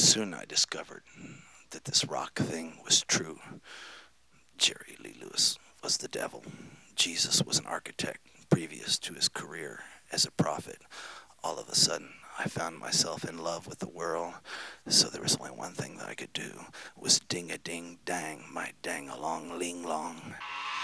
Soon I discovered that this rock thing was true. Jerry Lee Lewis was the devil. Jesus was an architect previous to his career as a prophet. All of a sudden, I found myself in love with the world, so there was only one thing that I could do, was ding-a-ding-dang, my dang-along-ling-long.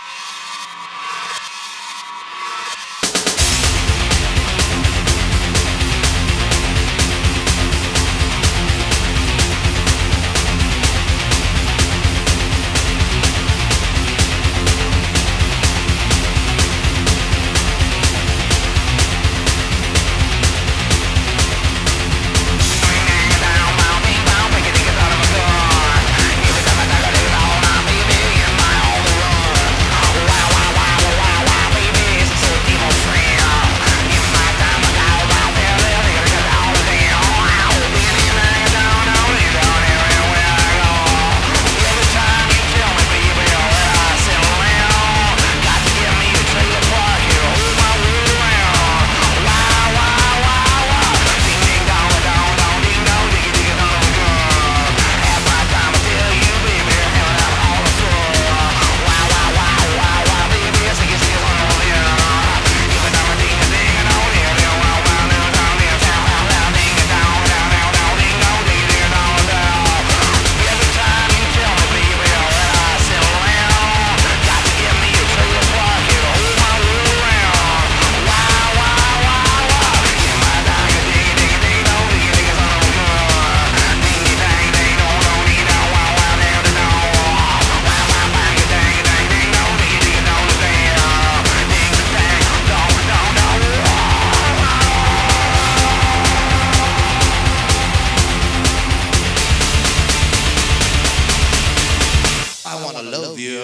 I love you.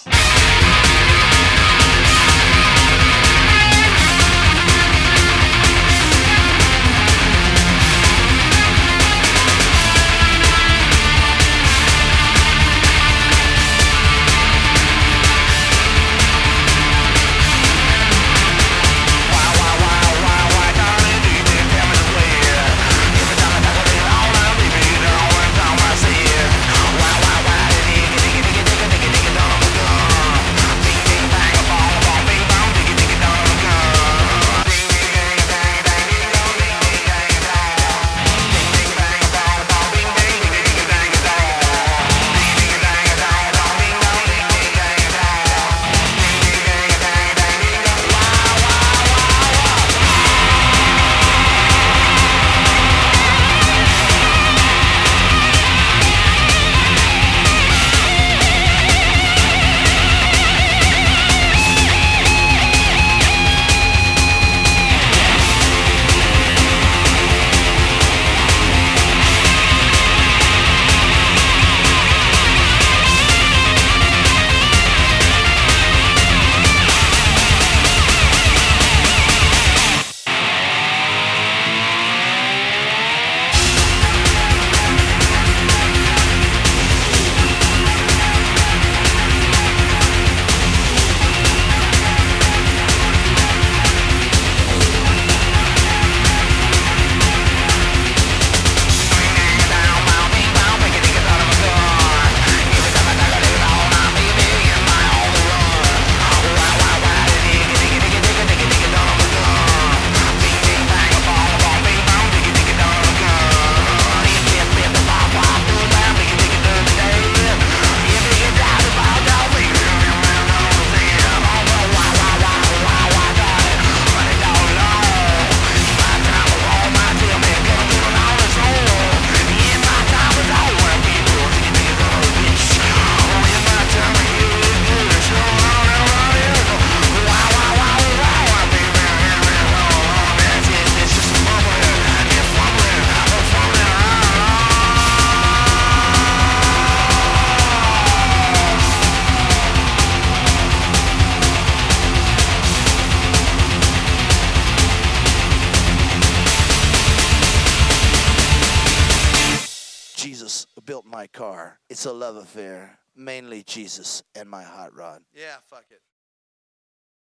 Jesus built my car. It's a love affair. Mainly Jesus and my hot rod. Yeah, fuck it.